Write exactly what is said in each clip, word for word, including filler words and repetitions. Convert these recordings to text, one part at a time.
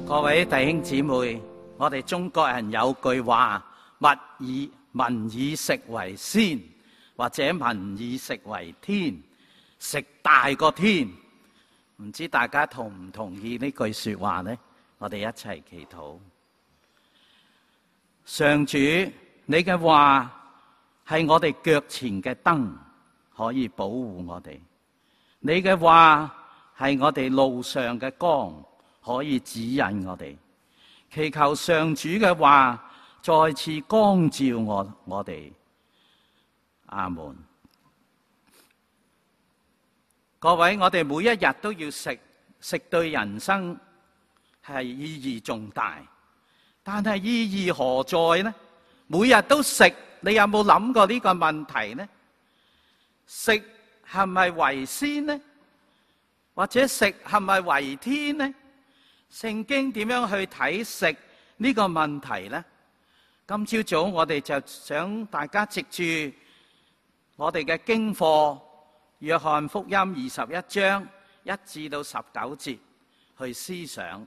各位弟兄姊妹，我哋中國人有句話，物以民以食為先，或者民以食為天，食大過天。唔知大家同唔同意呢句說話呢？我哋一齊祈禱。上主，你嘅話係我哋腳前嘅燈，可以保護我哋；你嘅話係我哋路上嘅光，可以指引我哋。祈求上主嘅話再次光照我我哋。阿門。各位，我哋每一日都要食，食對人生係意義重大。但係意義何在呢？每日都食，你有冇諗過呢個問題呢？食係咪為先呢？或者食係咪為天呢？聖經點樣去睇食呢個問題呢？今朝早我哋就想大家藉住我哋嘅經課約翰福音二十一章一至到十九節去思想。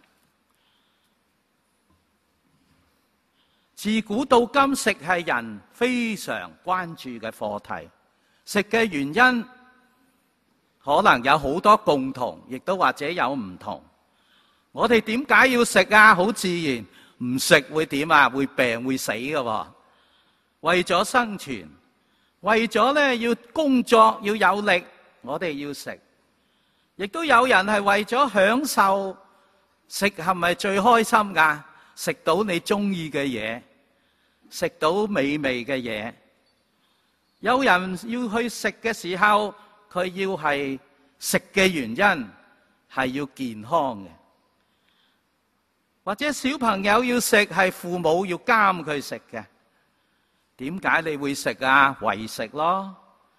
自古到今，食係人非常關注嘅課題。食嘅原因可能有好多共同，亦都或者有唔同。我哋點解要食啊？好自然，唔食會點啊？會病會死㗎喎。為咗生存，為咗咧要工作要有力，我哋要食。亦都有人係為咗享受，食係咪最開心㗎？食到你中意嘅嘢，食到美味嘅嘢。有人要去食嘅時候，佢要係食嘅原因係要健康嘅。或者小朋友要食，係父母要監佢食嘅。點解你會食啊？為食咯。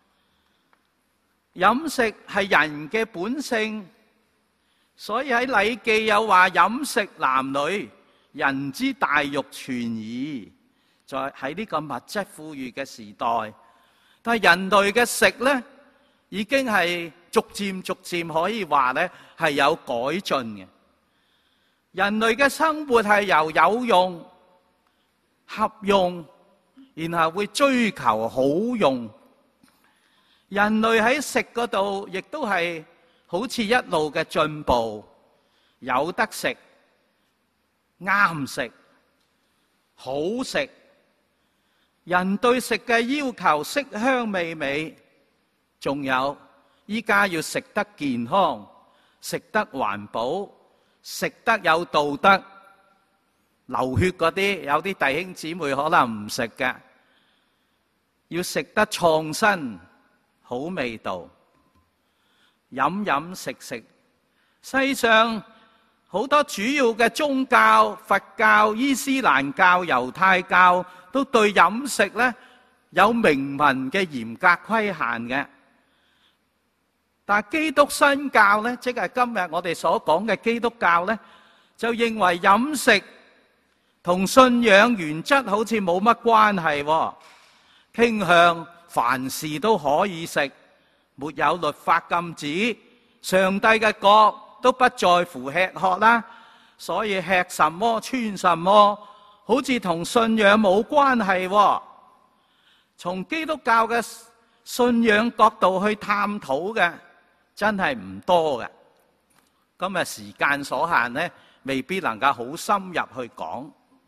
飲食係人嘅本性，所以喺禮記有話飲食男女，人之大欲存矣。在喺呢個物質富裕嘅時代，但係人類嘅食呢，已經係逐漸逐漸可以話呢係有改進嘅。人類嘅生活係由有用、合用，然後會追求好用。人類喺食嗰度，亦都係好似一路嘅進步，有得食、啱食、好食。人對食嘅要求色香味美，仲有依家要食得健康、食得環保、食得有道德。流血嗰啲，有啲弟兄姊妹可能唔食嘅，要食得創新、好味道。飲飲食食，世上好多主要嘅宗教，佛教、伊斯蘭教、猶太教都對飲食呢有明文嘅嚴格規限嘅。但基督新教呢，即係今日我哋所講嘅基督教呢，就認為飲食同信仰原則好似冇乜關係喎，傾向凡事都可以食，沒有律法禁止。上帝嘅國都不在乎吃喝啦，所以吃什麼穿什麼，好似同信仰冇關係喎。從基督教嘅信仰角度去探討嘅，真係唔多嘅。今日時間所限呢，未必能夠好深入去講。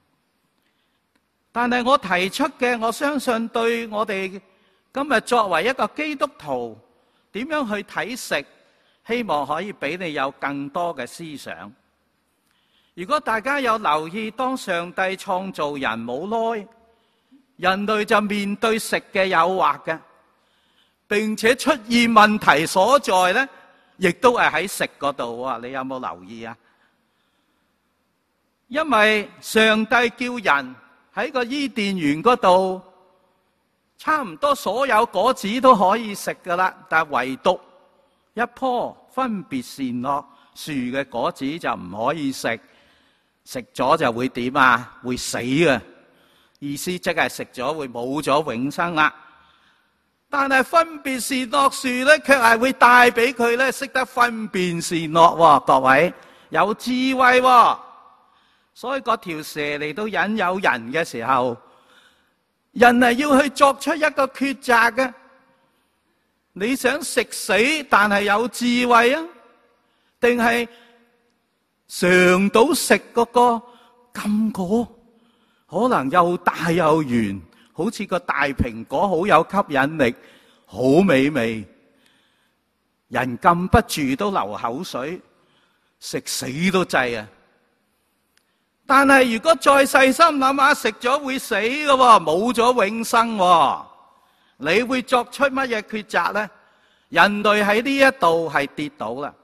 但係我提出嘅，我相信對我哋今日作為一個基督徒，點樣去睇食，希望可以俾你有更多嘅思想。如果大家有留意，當上帝創造人冇耐，人類就面對食嘅誘惑嘅，並且出現問題所在呢，亦都係喺食嗰度啊！你有冇留意啊？因為上帝叫人喺個伊甸園嗰度，差唔多所有果子都可以食噶啦，但係唯獨一棵分別善惡樹嘅果子就唔可以食，食咗就會點啊？會死嘅，意思即係食咗會冇咗永生啦。但係分別善惡樹咧，卻係會帶俾佢咧識得分辨善惡喎。各位有智慧喎， 所以嗰條蛇嚟到引誘人嘅時候，人係要去作出一個抉擇嘅。你想食死但係有智慧啊，定係嘗到食嗰個禁果，可能又大又圓，好似個大蘋果，好有吸引力，好美味，人禁不住都流口水，食死都制啊！但係如果再細心諗下，食咗會死㗎喎，冇咗永生喎，你會作出乜嘢抉擇呢？人類喺呢一度係跌倒啦，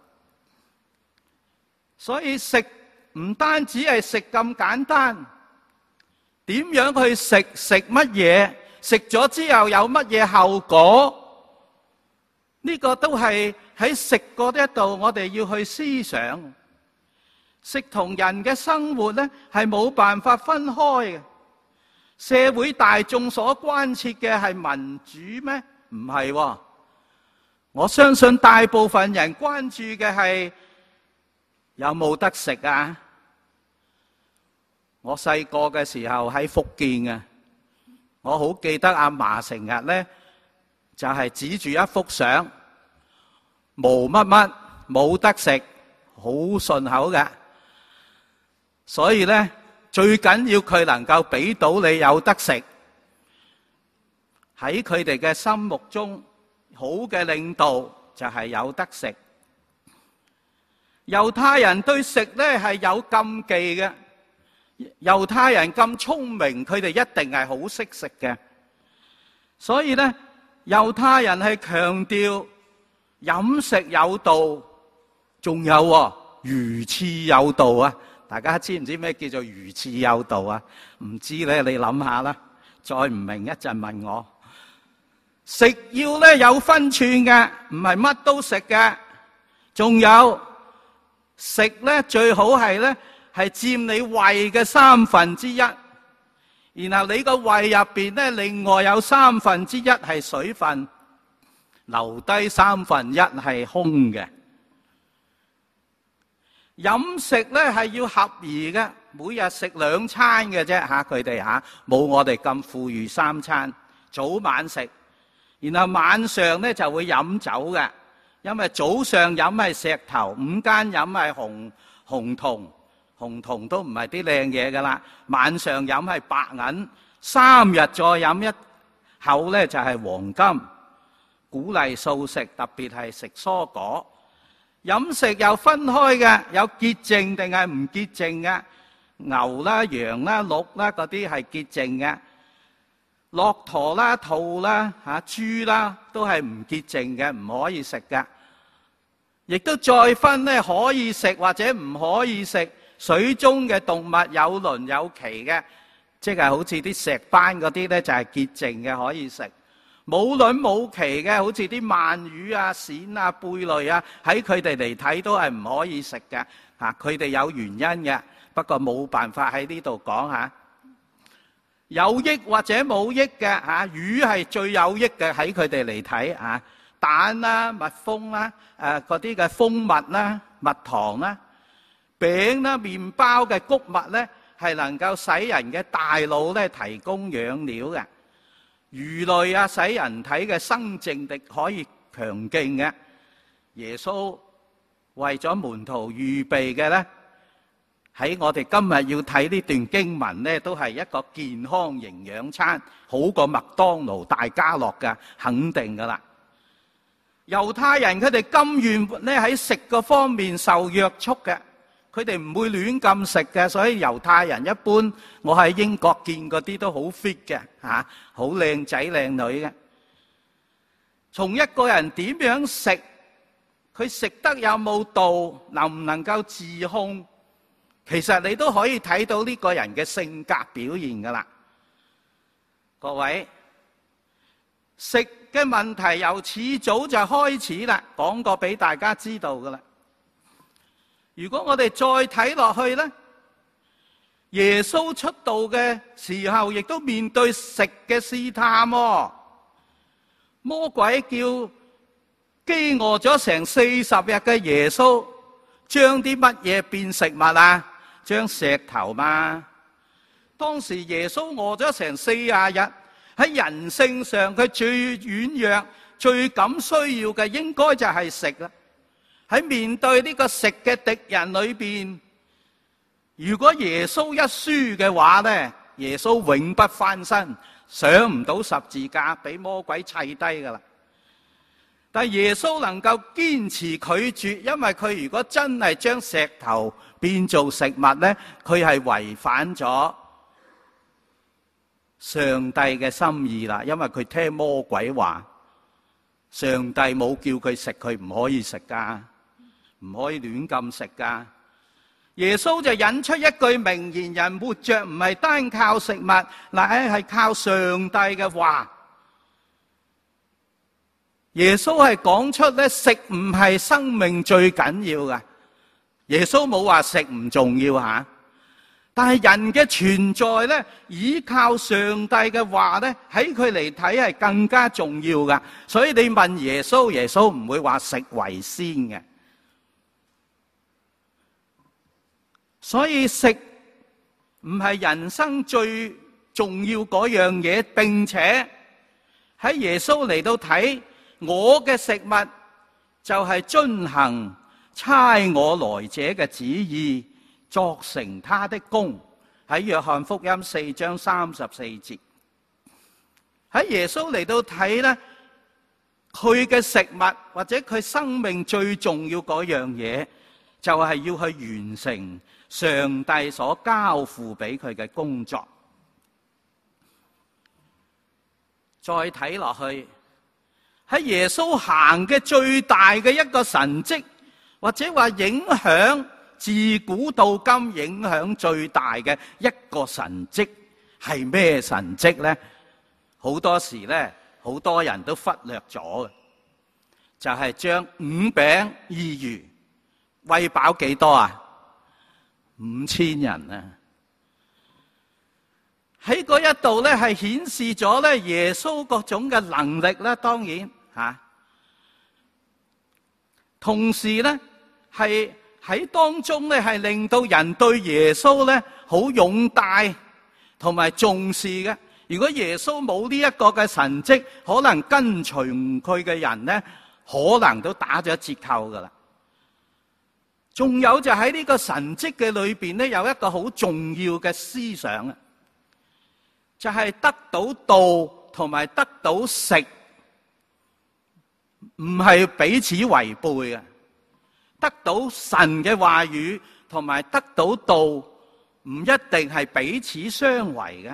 所以食唔單止係食咁簡單，點樣去食，食乜嘢，食咗之後有乜嘢後果？呢個都係喺食嗰一度，我哋要去思想。食同人嘅生活呢，係冇辦法分開嘅。社會大眾所關切嘅係民主咩？唔係喎。我相信大部分人關注嘅係有冇得食啊！我細個嘅時候喺福建啊，我好記得阿嫲成日呢就係指住一幅相，冇乜乜冇得食，好順口嘅。所以呢，最緊要佢能夠俾到你有得食。喺佢哋嘅心目中，好嘅領導就係有得食。猶太人對食呢係有禁忌嘅。猶太人咁聰明，佢哋一定係好識食嘅。所以呢，猶太人係強調飲食有道，仲有喎，魚翅有道啊！大家知唔知咩叫做魚翅有道啊？唔知咧，你諗下啦。再唔明一陣問我。食要咧有分寸嘅，唔係乜都食嘅。仲有食咧最好係咧係佔你胃嘅三分之一，然後你個胃入邊咧另外有三分之一係水分，留低三分一係空嘅。飲食咧係要合宜嘅，每日食兩餐嘅啫嚇，佢哋嚇冇我哋咁富裕三餐，早晚食，然後晚上咧就會飲酒嘅，因為早上飲係石頭，午間飲係紅紅銅，紅銅都唔係啲靚嘢噶啦，晚上飲係白銀，三日再飲一口咧就係黃金，鼓勵素食，特別係食蔬果。飲食又分開嘅，有潔淨定係唔潔淨嘅，牛啦、羊啦、鹿啦嗰啲係潔淨嘅，駱駝啦、兔啦、嚇豬啦都係唔潔淨嘅，唔可以食嘅。亦都再分咧，可以食或者唔可以食。水中嘅動物有鱗有鰭嘅，即係好似啲石斑嗰啲咧就係潔淨嘅，可以食。冇卵冇鰭嘅，好似啲鰻魚啊、鱔啊、貝類啊，喺佢哋嚟睇都係唔可以食嘅。嚇，佢哋有原因嘅，不過冇辦法喺呢度講嚇。有益或者冇益嘅嚇，魚係最有益嘅喺佢哋嚟睇嚇。蛋啦、蜜蜂啦、誒嗰啲嘅蜂蜜啦、蜜糖啦、餅啦、麵包嘅穀物咧，係能夠使人嘅大腦咧提供養料嘅。魚類啊，使人體嘅生淨力可以強勁嘅。耶穌為咗門徒預備嘅咧，喺我哋今日要睇呢段經文咧，都係一個健康營養餐，好過麥當勞、大家樂嘅，肯定噶啦。猶太人佢哋甘願咧喺食嗰方面受約束嘅。佢哋唔會亂咁食嘅，所以猶太人一般，我喺英國見嗰啲都好 fit 嘅，嚇，好靚仔靚女嘅。從一個人點樣食，佢食得有冇道，能唔能夠自控，其實你都可以睇到呢個人嘅性格表現噶啦。各位，食嘅問題由始早就開始啦，講過俾大家知道噶啦。如果我哋再睇落去呢，耶穌出道嘅時候，亦都面對食嘅試探喎。魔鬼叫飢餓咗成四十日嘅耶穌，將啲乜嘢變食物啊？ 將石頭嘛。當時耶穌餓咗成四十日，喺人性上佢最軟弱、最感需要嘅應該就係食啦。喺面對呢個食嘅敵人裏邊，如果耶穌一輸嘅話呢，耶穌永不翻身，上唔到十字架，俾魔鬼砌低噶啦。但耶穌能夠堅持拒絕，因為佢如果真係將石頭變做食物呢，佢係違反咗上帝嘅心意啦。因為佢聽魔鬼話，上帝冇叫佢食，佢唔可以食噶，唔可以亂咁食噶。耶穌就引出一句名言：人活着唔係單靠食物，乃係靠上帝嘅話。耶穌係講出咧，食唔係生命最緊要噶。耶穌冇話食唔重要吓，但係人嘅存在咧，依靠上帝嘅話咧，喺佢嚟睇係更加重要噶。所以你問耶穌，耶穌唔會話食為先嘅。所以食唔係人生最重要嗰樣嘢，並且喺耶穌嚟到睇，我嘅食物就係遵行差我來者嘅旨意，作成他的功。喺約翰福音四章三十四節，喺耶穌嚟到睇呢，佢嘅食物或者佢生命最重要嗰樣嘢，就係要去完成上帝所交付俾佢嘅工作。再睇落去，喺耶穌行嘅最大嘅一個神蹟，或者話影響自古到今影響最大嘅一個神蹟，係咩神蹟呢？好多時呢，好多人都忽略咗嘅，就係將五餅二魚餵飽幾多啊？五千人啊！喺嗰一度咧，係顯示咗咧耶穌各種嘅能力啦，當然吓。同時咧，係喺當中咧，係令到人對耶穌咧好擁戴同埋重視嘅。如果耶穌冇呢一個嘅神蹟，可能跟隨佢嘅人咧，可能都打咗折扣噶啦。仲有就喺呢個神蹟嘅裏邊咧，有一個好重要嘅思想啊，就係得到道同埋得到食，唔係彼此違背嘅。得到神嘅話語同埋得到道，唔一定係彼此相違嘅。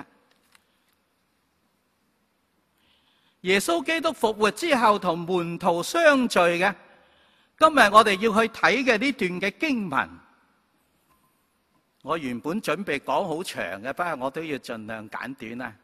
耶穌基督復活之後同門徒相聚嘅。今日我哋要去睇嘅呢段嘅經文，我原本準備講好長嘅，不過我都要盡量簡短啦。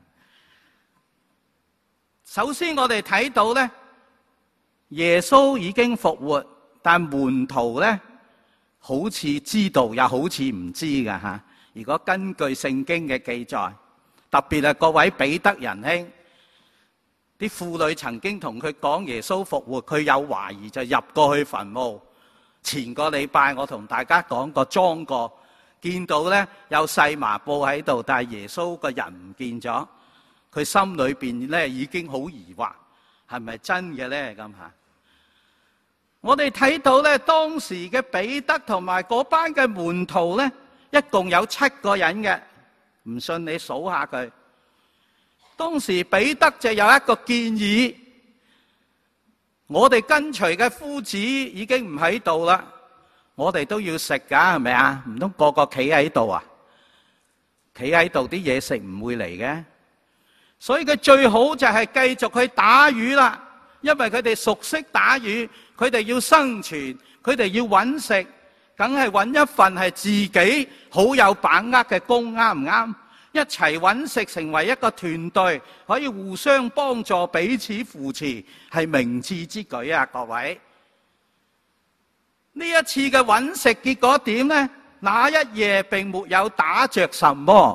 首先我哋睇到咧，耶穌已經復活，但門徒咧好似知道，又好似唔知㗎吓。如果根據聖經嘅記載，特別係各位彼得仁兄。啲婦女曾經同佢講耶穌復活，佢有懷疑就入過去墳墓。前個禮拜我同大家講過，裝過，見到咧有細麻布喺度，但係耶穌個人唔見咗。佢心裏邊咧已經好疑惑，係咪真嘅咧咁吓？我哋睇到咧當時嘅彼得同埋嗰班嘅門徒咧，一共有七個人嘅，唔信你數下佢。當時彼得就有一個建議，我哋跟隨嘅夫子已經唔喺度啦，我哋都要食噶，係咪啊？唔通個個企喺度啊？企喺度啲嘢食唔會嚟嘅，所以佢最好就係繼續去打魚啦，因為佢哋熟悉打魚，佢哋要生存，佢哋要揾食，梗係揾一份係自己好有把握嘅工，啱唔啱？一齊揾食，成為一個團隊，可以互相幫助，彼此扶持，係明智之舉啊！各位，呢一次嘅揾食結果點呢？那一夜並沒有打着什麼，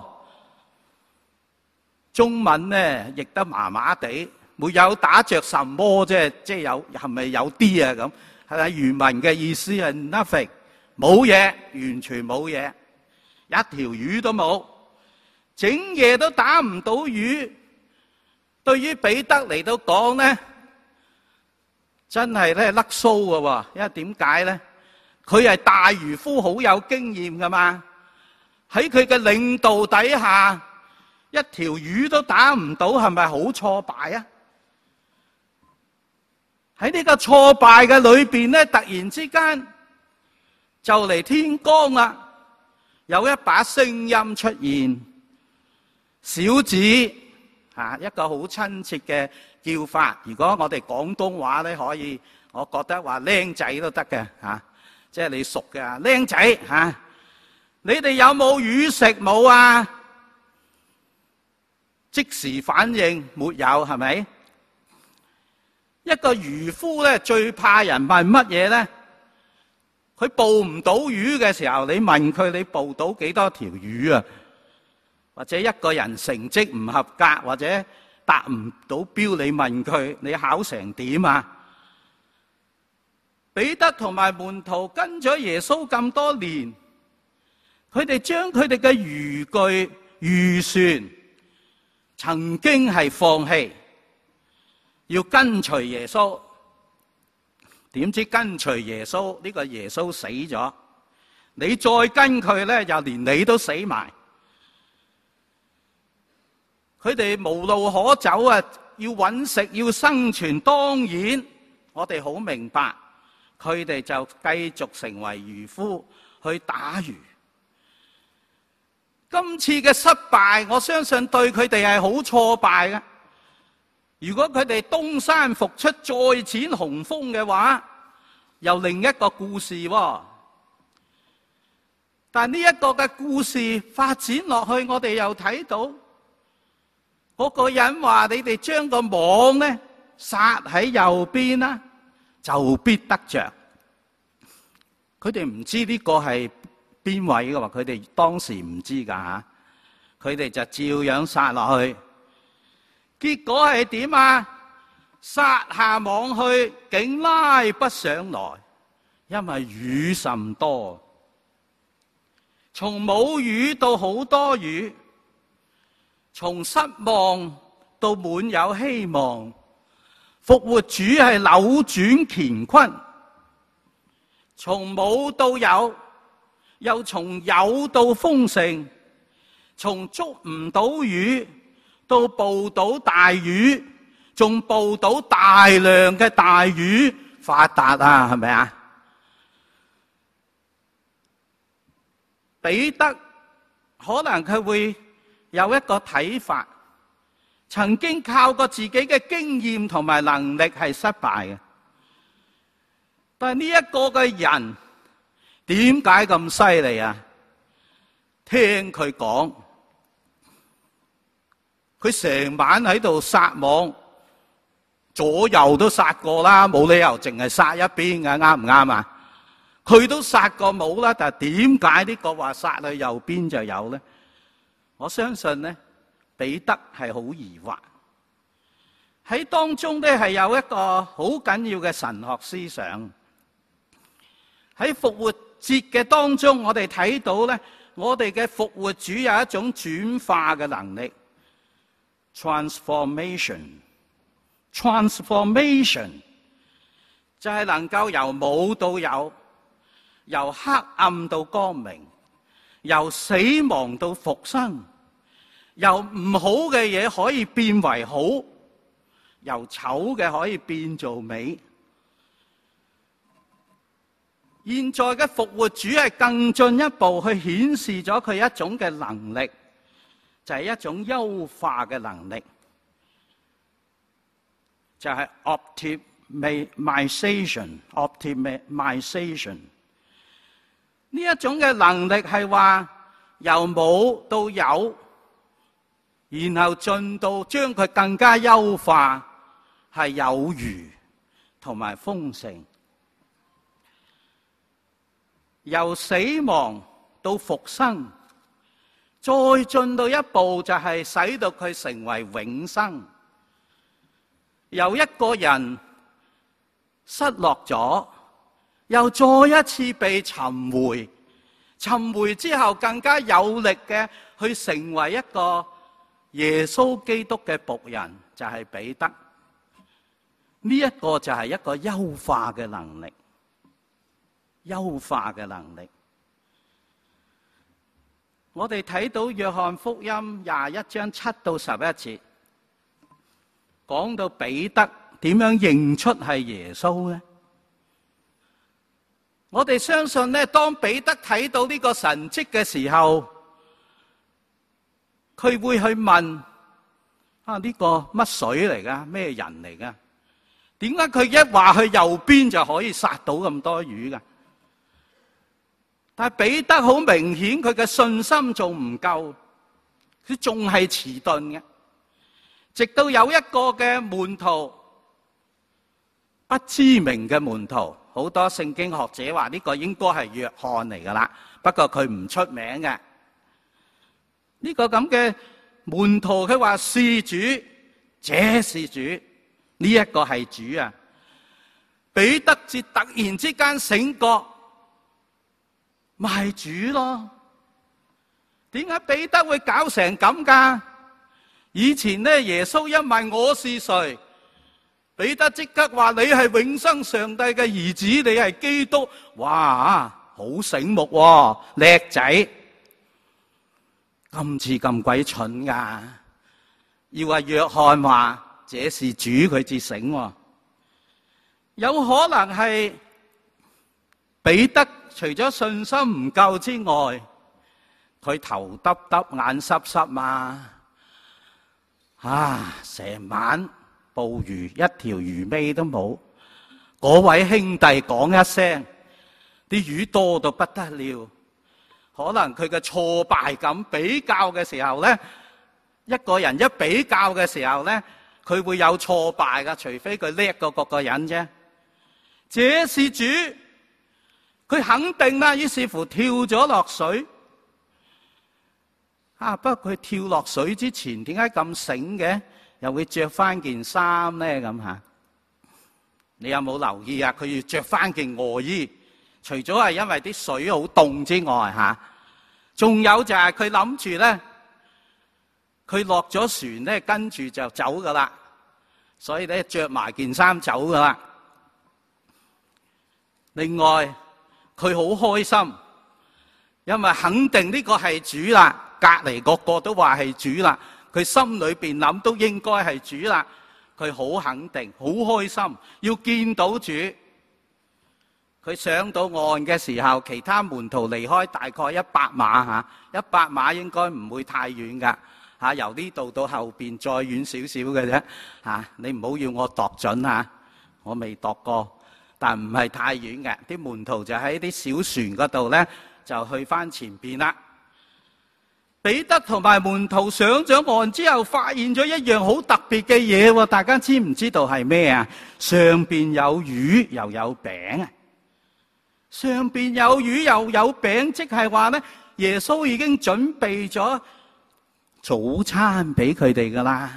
中文呢譯得麻麻地，沒有打着什麼，即係即係有係咪有啲啊咁？係咪原文嘅意思係 nothing， 冇嘢，完全冇嘢。 一條魚都冇，整夜都打唔到魚。對於彼得嚟到講呢，真係咧甩鬚㗎喎，因為點解呢？佢係大漁夫，好有經驗噶嘛。喺佢嘅領導底下，一條魚都打唔到，係咪好挫敗啊？喺呢個挫敗嘅裏邊咧，突然之間就嚟天光啦，有一把聲音出現，小子啊，一個好親切嘅叫法。如果我哋廣東話咧，可以，我覺得話僆仔都得嘅吓。即係你熟嘅，僆仔吓，你哋有冇魚食冇啊？即時反應沒有，係咪？一個漁夫咧最怕人問乜嘢咧？佢捕唔到魚嘅時候，你問佢你捕到幾多條魚啊？或者一個人成績唔合格或者達唔到標，你問佢你考成點啊？彼得同埋門徒跟咗耶穌咁多年，佢哋將佢哋嘅漁具、漁船曾經係放棄，要跟隨耶穌。點知跟隨耶穌呢個耶穌死咗，你再跟佢咧，就連你都死埋。佢哋無路可走啊！要揾食，要生存，當然我哋好明白。佢哋就繼續成為漁夫去打魚。今次嘅失敗，我相信對佢哋係好挫敗嘅。如果佢哋東山復出，再展雄風嘅話，又另一個故事喎。但呢一個嘅故事發展落去，我哋又睇到嗰個人話：你哋將個網呢撒喺右邊啦，就必得着。佢哋唔知呢個係邊位嘅話，佢哋當時唔知噶吓，佢哋就照樣撒落去。結果係點啊？撒下網去，竟拉不上來，因為魚甚多。從冇魚到好多魚，從失望到滿有希望。復活主係扭轉乾坤，從冇到有，又從有到豐盛，從捉唔到魚到捕到大魚，仲捕到大量嘅大魚，發達啊，係咪啊？彼得可能佢會有一個睇法。曾經靠過自己嘅經驗同埋能力係失敗嘅，但係呢一個嘅人點解咁犀利啊？聽佢講，佢成晚喺度撒網，左右都撒過啦，冇理由淨係撒一邊嘅，啱唔啱啊？佢都撒過冇啦，但係點解呢個話撒去右邊就有呢？我相信呢。彼得係好疑惑，喺當中咧係有一個好緊要嘅神學思想。喺復活節嘅當中，我哋睇到咧，我哋嘅復活主有一種轉化嘅能力 ，transformation，transformation transformation 就係能夠由冇到有，由黑暗到光明，由死亡到復生。由唔好嘅嘢可以變為好，由醜嘅可以變做美。現在嘅復活主係更進一步去顯示咗佢一種嘅能力，就係一種優化嘅能力，就係 optimization，optimization。呢一種嘅能力係話由冇到有。然後進到將佢更加優化，係有餘同埋豐盛。由死亡到復生，再進到一步就係使到佢成為永生。由一個人失落咗，又再一次被尋回， 尋回之後更加有力嘅去成為一個耶穌基督嘅僕人，就係彼得。呢一個就係一個優化嘅能力，優化嘅能力。我哋睇到約翰福音廿一章七到十一節，講到彼得點樣認出係耶穌呢？我哋相信呢，當彼得睇到呢個神蹟嘅時候，佢會去問：啊，呢個乜水嚟噶？咩人嚟噶？點解佢一話去右邊就可以殺到咁多魚噶？但係彼得好明顯，佢嘅信心仲唔夠，佢仲係遲鈍嘅。直到有一個嘅門徒，不知名嘅門徒，好多聖經學者話呢個應該係約翰嚟噶啦，不過佢唔出名嘅。呢個咁嘅門徒，佢話是主，這是主，呢一個係主啊！彼得至突然之間醒覺，咪係主咯？點解彼得會搞成咁噶？以前呢，耶穌一問我是誰，彼得即刻話你係永生上帝嘅兒子，你係基督。哇，好醒目喎，叻仔！今次咁鬼蠢噶，要話約翰話這是主，佢至醒喎。有可能係彼得除咗信心唔夠之外，佢頭耷耷眼濕濕嘛。啊，成晚捕魚一條魚尾都冇，嗰位兄弟講一聲，啲魚多到不得了。可能佢嘅挫敗感比較嘅時候呢，一個人一比較嘅時候呢，佢會有挫敗噶，除非佢叻過各個人啫。這是主，佢肯定啦，於是乎跳咗落水。啊，不過佢跳落水之前點解咁醒嘅？又會着翻件衫呢？咁吓，你有冇留意啊？佢要着翻件外衣。除咗係因為啲水好凍之外，吓，仲有就係佢諗住咧，佢落咗船咧，跟住就走噶啦，所以咧着埋件衫走噶啦。另外，佢好開心，因為肯定呢個係主啦，隔籬個個都話係主啦，佢心裏邊諗都應該係主啦，佢好肯定，好開心，要見到主。佢上到岸嘅時候，其他門徒離開大概一百碼吓，一百碼應該唔會太遠噶吓，由呢度到後邊再遠少少嘅啫吓，你唔好要我度準吓，我未度過，但唔係太遠嘅。啲門徒就喺啲小船嗰度咧，就去翻前邊啦。彼得同埋門徒上咗岸之後，發現咗一樣好特別嘅嘢，大家知唔知道係咩啊？上邊有魚又有餅啊！上邊有魚又有餅，即係話咧，耶穌已經準備咗早餐俾佢哋噶啦。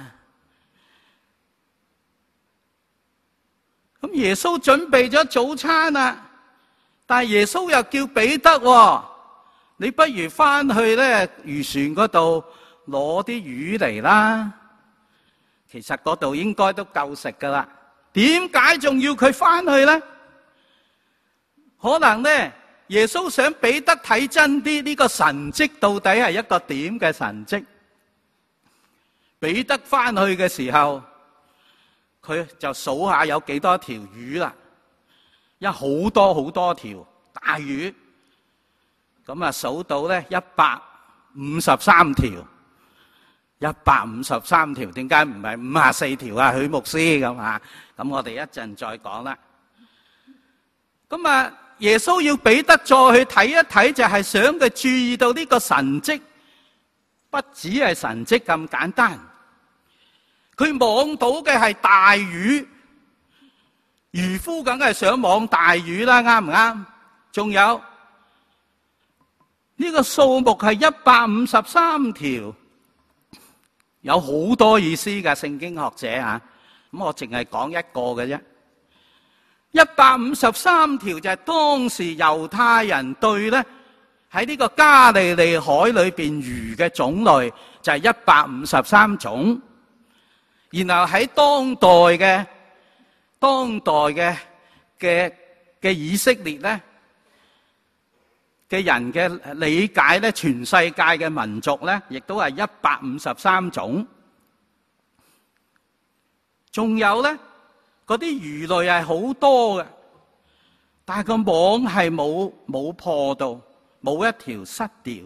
咁耶穌準備咗早餐啊，但係耶穌又叫彼得，你不如翻去咧漁船嗰度攞啲魚嚟啦。其實嗰度應該都夠食噶啦，點解仲要佢翻去咧？可能咧，耶穌想彼得睇真啲，呢個神蹟到底係一個點嘅神蹟。彼得翻去嘅時候，佢就數下有幾多條魚啦，有好多好多條大魚，咁啊數到咧一百五十三條，一百五十三條，點解唔係五十四條啊？許牧師咁啊？咁我哋一陣再講啦。咁啊。耶穌要彼得再去睇一睇，就係想佢注意到呢個神蹟，不只係神蹟咁簡單。佢望到嘅係大魚，漁夫梗係想望大魚啦，啱唔啱？仲有呢個數目係一百五十三條，有好多意思㗎，聖經學者啊。咁我淨係講一個嘅啫。一百五十三條就係當時猶太人對咧喺呢個加利利海裏邊魚嘅種類就係一百五十三種，然後喺當代嘅當代嘅嘅嘅以色列咧嘅人嘅理解咧，全世界嘅民族咧，亦都係一百五十三種。仲有咧，嗰啲魚類係好多嘅，但係個網係冇冇破到，冇一條失掉。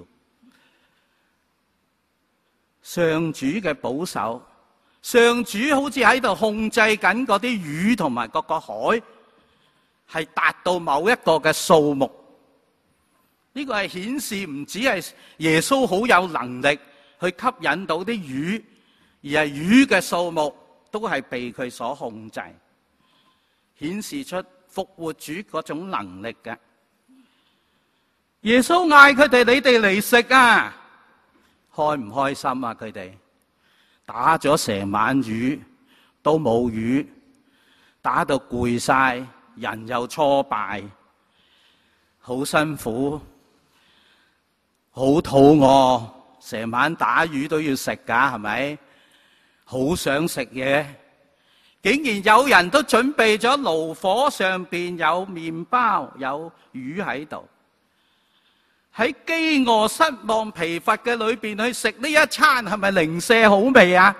上主嘅保守，上主好似喺度控制緊嗰啲魚同埋各個海，係達到某一個嘅數目。呢個係顯示唔止係耶穌好有能力去吸引到啲魚，而係魚嘅數目都係被佢所控制，顯示出復活主嗰種能力嘅。耶穌嗌佢哋：你哋嚟食啊！開唔開心啊？佢哋打咗成晚魚都冇魚，打到攰晒，人又挫敗，好辛苦。好肚餓，成晚打魚都要食噶，係咪？好想食嘢，竟然有人都準備咗爐火上邊有麵包有魚喺度，喺飢餓失望疲乏嘅裏邊去食呢一餐，係咪零舍好味啊？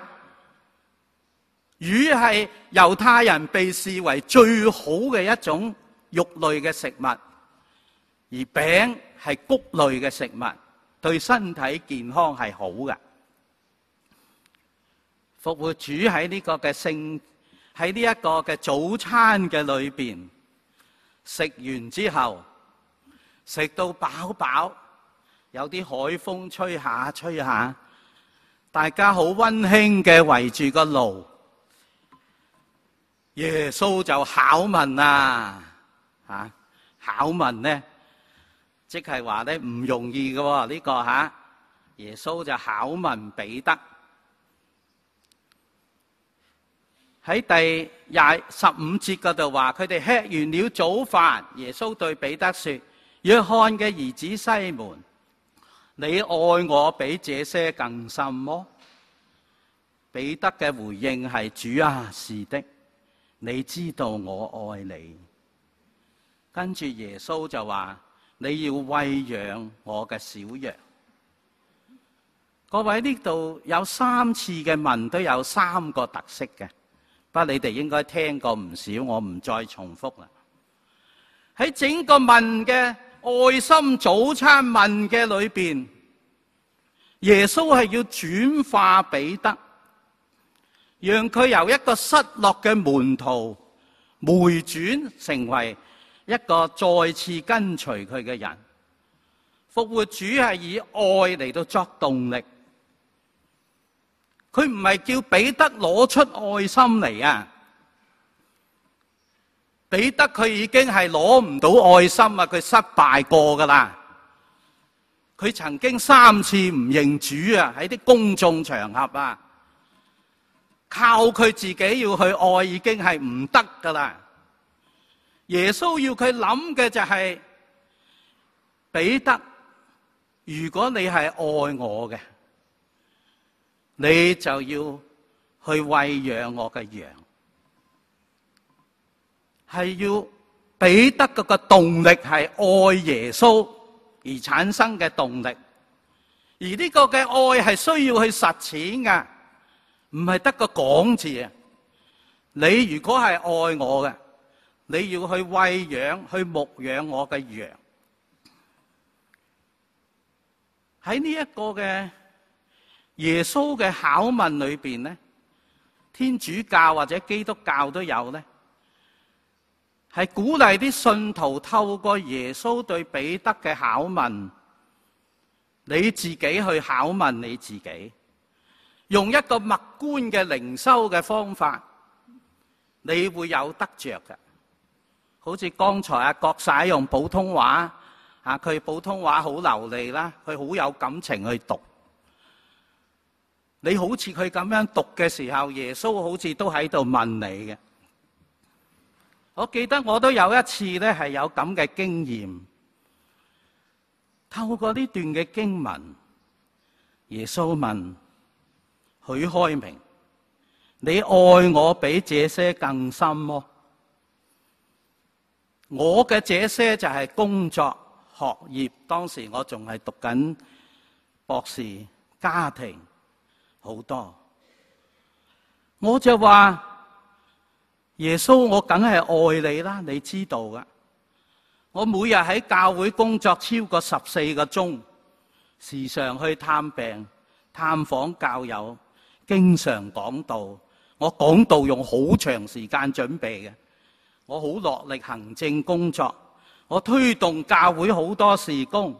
魚係猶太人被視為最好嘅一種肉類嘅食物，而餅係穀類嘅食物，對身體健康係好嘅。復活主喺呢個嘅聖喺呢一個嘅早餐嘅裏邊食完之後，食到飽飽，有啲海風吹下吹下，大家好溫馨嘅圍住個爐。耶穌就考問啊，吓考問咧。即係話咧唔容易嘅喎，呢個吓耶穌就考問彼得。喺第廿十五節嗰度話，佢哋吃完了早飯，耶穌對彼得說：約翰嘅兒子西門，你愛我比這些更深麼？彼得嘅回應係：主啊，是的，你知道我愛你。跟住耶穌就話：你要餵養我嘅小羊。各位，呢度有三次嘅問都有三個特色嘅，不過你哋應該聽過唔少，我唔再重複啦。喺整個問嘅愛心早餐問嘅裏邊，耶穌係要轉化彼得，讓佢由一個失落嘅門徒回轉成為一個再次跟隨佢嘅人。復活主係以愛嚟到作動力，佢唔係叫彼得攞出愛心嚟啊！彼得佢已經係攞唔到愛心啊，佢失敗過噶啦。佢曾經三次唔認主啊，喺啲公眾場合啊，靠佢自己要去愛已經係唔得噶啦。耶穌要佢諗嘅就係，彼得，如果你係愛我嘅，你就要去餵養我嘅羊，係要彼得嗰個動力係愛耶穌而產生嘅動力，而呢個嘅愛係需要去實踐噶，唔係得個講字啊！你如果係愛我嘅，你要去餵養、去牧養我嘅羊。喺呢一個嘅耶穌嘅考問裏邊咧，天主教或者基督教都有咧，係鼓勵啲信徒透過耶穌對彼得嘅考問，你自己去考問你自己，用一個默觀嘅靈修嘅方法，你會有得着嘅。好似剛才阿郭使用普通話，啊，佢普通話好流利啦，佢好有感情去讀。你好似佢咁樣讀嘅時候，耶穌好似都喺度問你嘅。我記得我都有一次咧係有咁嘅經驗。 透過呢段嘅經文，耶穌問許開明：你愛我比這些更深麼？我嘅這些就係工作、學業，當時我仲係讀緊博士，家庭好多。我就話耶穌，我梗係愛你啦，你知道噶。我每日喺教會工作超過十四個鐘，時常去探病、探訪教友，經常講道。我講道用好長時間準備嘅，我好落力行政工作，我推動教會好多事工。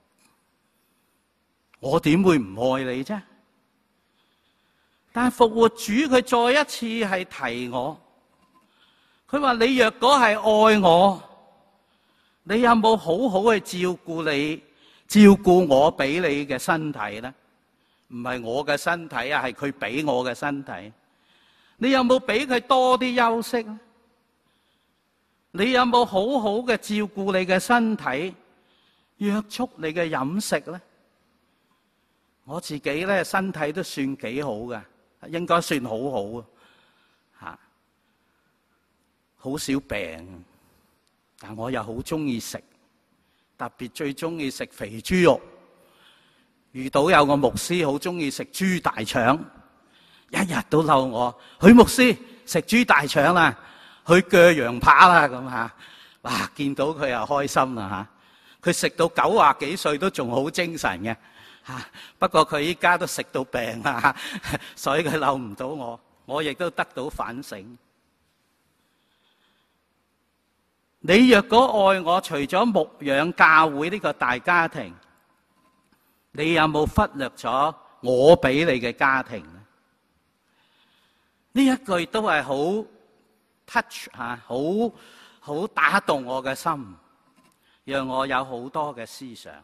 我點會唔愛你啫？但係復活主佢再一次係提我，佢話你若果係愛我，你有冇好好去照顧你、照顧我俾你嘅身體呢？唔係我嘅身體啊，係佢俾我嘅身體。你有冇俾佢多啲休息呢？你有冇好好嘅照顧你嘅身體，約束你嘅飲食呢？我自己咧身體都算幾好嘅，應該算好好啊，吓，好少病。但我又好中意食，特別最中意食肥豬肉。遇到有個牧師好中意食豬大腸，一日都嬲我，許牧師食豬大腸啦，去鋸羊扒啦咁吓。哇！見到佢又開心啦吓，佢食到九啊幾歲都仲好精神嘅吓。不過佢依家都食到病啦，所以佢嬲唔到我，我亦都得到反省。你若果愛我，除咗牧養教會呢個大家庭，你有冇忽略咗我俾你嘅家庭呢？呢一句都係好 touch 吓，好好打動我嘅心，讓我有好多嘅思想。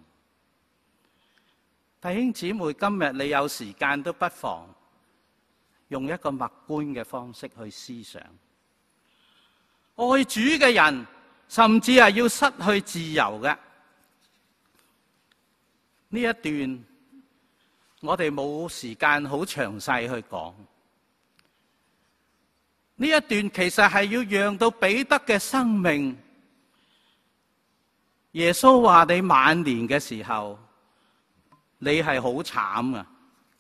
弟兄姊妹，今日你有時間都不妨用一個默觀嘅方式去思想，愛主嘅人甚至係要失去自由嘅。呢一段我哋冇時間好詳細去講。呢一段其實係要讓到彼得嘅生命。耶穌話你晚年嘅時候，你係好慘啊！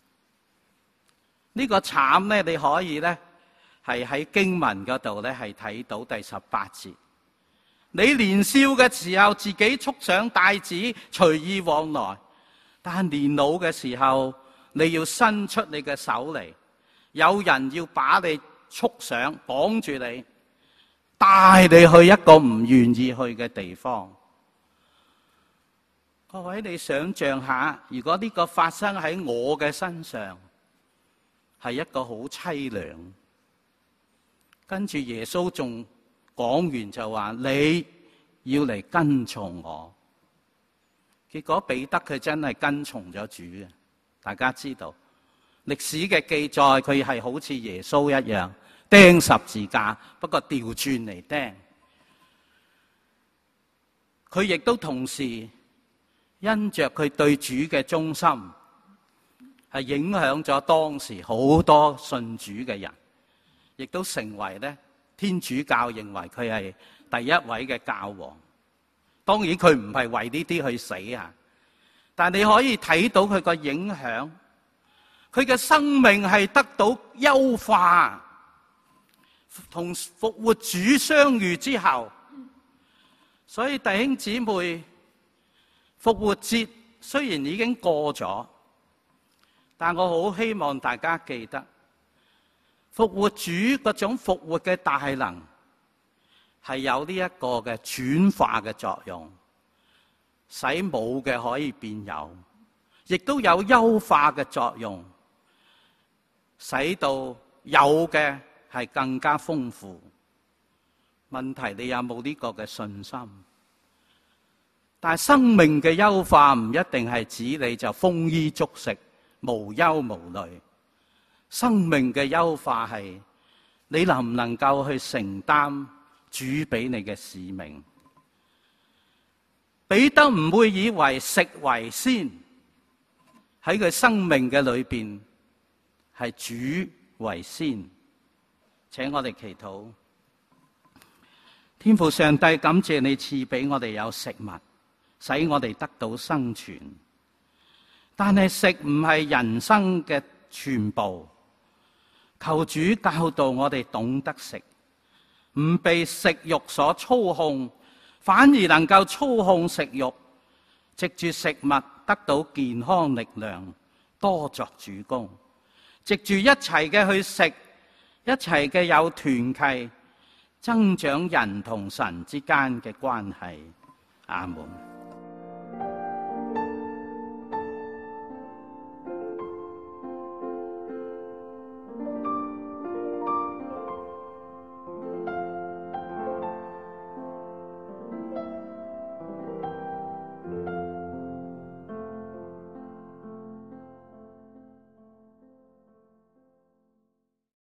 呢個慘咧，你可以咧係喺經文嗰度咧係睇到第十八節。你年少嘅時候，自己束上帶子，隨意往來；但年老嘅時候，你要伸出你嘅手嚟，有人要把你束上，綁住你，帶你去一個唔願意去嘅地方。各位，你想象下，如果呢個發生喺我嘅身上，係一個好淒涼。跟住耶穌仲講完就話你要嚟跟從我。結果彼得佢真係跟從咗主嘅。大家知道歷史嘅記載，佢係好似耶穌一樣釘十字架，不過調轉嚟釘。佢亦都同時因着佢對主嘅忠心，係影響咗當時好多信主嘅人，亦都成為咧天主教認為佢係第一位嘅教皇。當然佢唔係為呢啲去死啊，但你可以睇到佢個影響，佢嘅生命係得到優化。同復活主相遇之後，所以弟兄姊妹，復活節雖然已經過咗，但我好希望大家記得，復活主嗰種復活嘅大能係有呢一個嘅轉化嘅作用，使冇嘅可以變有，亦都有優化嘅作用，使到有嘅係更加豐富。問題你有冇呢個嘅信心？但係生命嘅優化唔一定係指你就豐衣足食、無憂無慮。生命嘅優化係你能唔能夠去承擔主俾你嘅使命。 彼得唔會以為食為先，喺佢生命嘅裏邊係主為先。請我哋祈禱。天父上帝，感謝你賜俾我哋有食物，使我哋得到生存。但係食唔係人生嘅全部，求主教導我哋懂得食，唔被食慾所操控，反而能夠操控食慾，藉住食物得到健康力量，多作主工，藉住一齊嘅去食，一齊嘅有團契，增長人同神之間嘅關係。阿門。